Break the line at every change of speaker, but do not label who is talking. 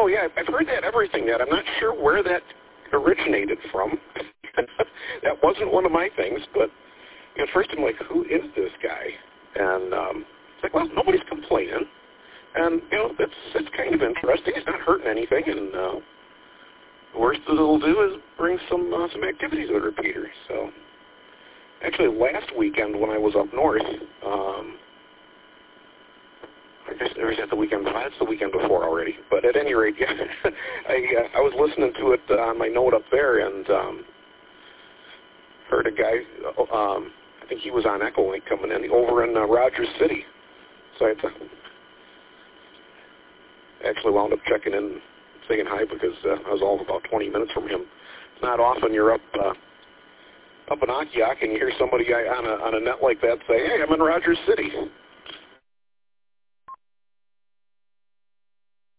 yeah, I've heard that everything that. I'm not sure where that originated from. That wasn't one of my things, but at first I'm like, who is this guy? And it's like, well, nobody's complaining. And, it's kind of interesting. It's not hurting anything, and the worst that it'll do is bring some activities with repeaters. So, actually, last weekend when I was up north, I guess there was the weekend before. That's the weekend before already. But at any rate, yeah, I was listening to it on my note up there, and heard a guy. I think he was on Echolink coming in over in Rogers City. So I actually wound up checking in, saying hi, because I was all about 20 minutes from him. It's not often you're up in Akiak and you hear somebody on a net like that say, "Hey, I'm in Rogers City."